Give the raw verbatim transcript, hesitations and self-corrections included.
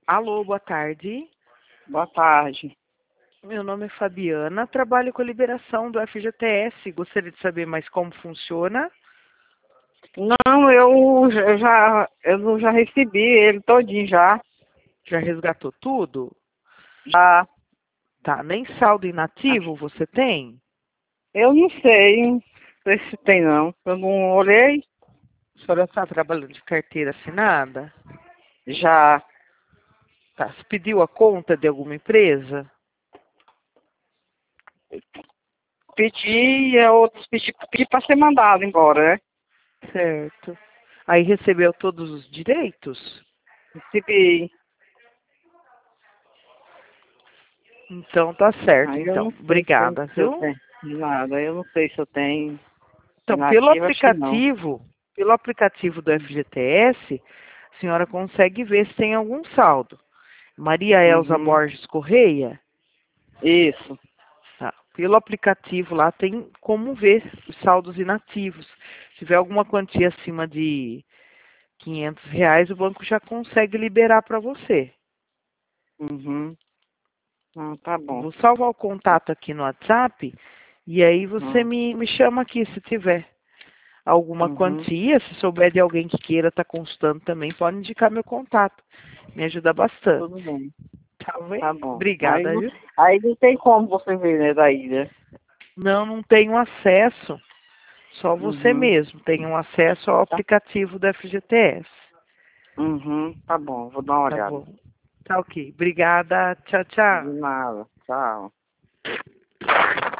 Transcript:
Alô, boa tarde. Boa tarde. Meu nome é Fabiana, trabalho com a liberação do F G T S. Gostaria de saber mais como funciona. Não, eu já, eu já, eu já recebi ele todinho já. Já resgatou tudo? Já. Tá, nem saldo inativo você tem? Eu não sei, não sei se tem não. Eu não olhei. A senhora está trabalhando de carteira assinada? Já. Tá, você pediu a conta de alguma empresa? Pedi, e outros pedi, pedi para ser mandado embora, né? Certo. Aí recebeu todos os direitos? Recebi. Então tá certo, Aí eu então. não sei se eu, Obrigada, se eu viu? tenho nada. Eu não sei se eu tenho. Então, pelo Nativo, acho que não. aplicativo, pelo aplicativo do F G T S, a senhora consegue ver se tem algum saldo. Maria Elza Uhum. Borges Correia, Isso. tá. Pelo aplicativo lá tem como ver os saldos inativos. Se tiver alguma quantia acima de quinhentos reais, o banco já consegue liberar para você. Uhum. Ah, tá bom. Vou salvar o contato aqui no WhatsApp e aí você Uhum. me, me chama aqui se tiver alguma Uhum. quantia. Se souber de alguém que queira estar consultando também, pode indicar meu contato. Me ajuda bastante. Tudo bem. Tá bem? Tá bom. Aí Obrigada, não, viu? aí não tem como você ver, né, daí, né? Não, não tenho acesso. Só você Uhum. mesmo tem um acesso ao Tá. aplicativo do F G T S. Uhum. Tá bom, vou dar uma Tá olhada. bom. Tá ok. Obrigada. Tchau, tchau. De nada. Tchau.